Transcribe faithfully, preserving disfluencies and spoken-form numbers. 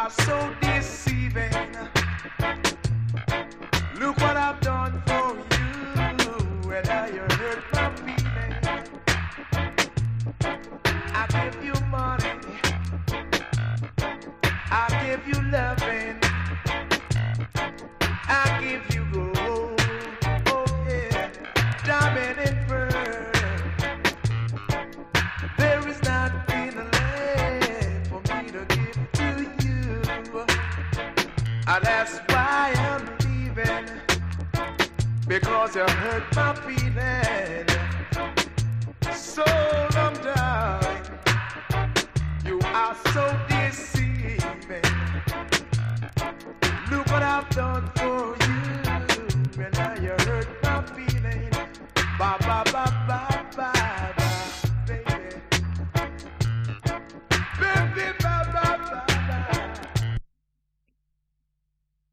are so deceiving. Look what I've done for you, and now you hurt my feelings. I give you money, I give you loving, I give you gold, oh yeah, diamond and pearl. There is nothing left for me to give to you, and that's why I'm leaving, because you hurt my feelings. So long, darling, you are so deceiving. Look what I've done for you, and now you hurt my feelings. Ba ba ba.